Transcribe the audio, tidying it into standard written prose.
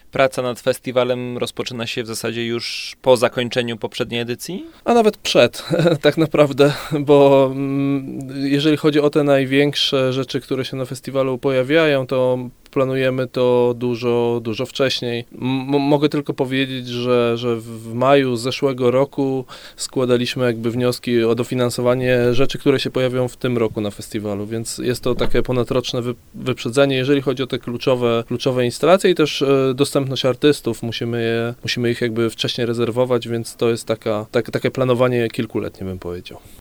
praca nad festiwalem rozpoczyna się w zasadzie już po zakończeniu poprzedniej edycji? A nawet przed, tak naprawdę, bo jeżeli chodzi o te największe rzeczy, które się na festiwalu pojawiają, to planujemy to dużo wcześniej. Mogę tylko powiedzieć, że w maju zeszłego roku składaliśmy jakby wnioski o dofinansowanie rzeczy, które się pojawią w tym roku na festiwalu, więc jest to takie ponadroczne wyprzedzenie, jeżeli chodzi o te kluczowe instalacje i też dostępność artystów. Musimy ich jakby wcześniej rezerwować, więc to jest takie planowanie kilkuletnie, bym powiedział.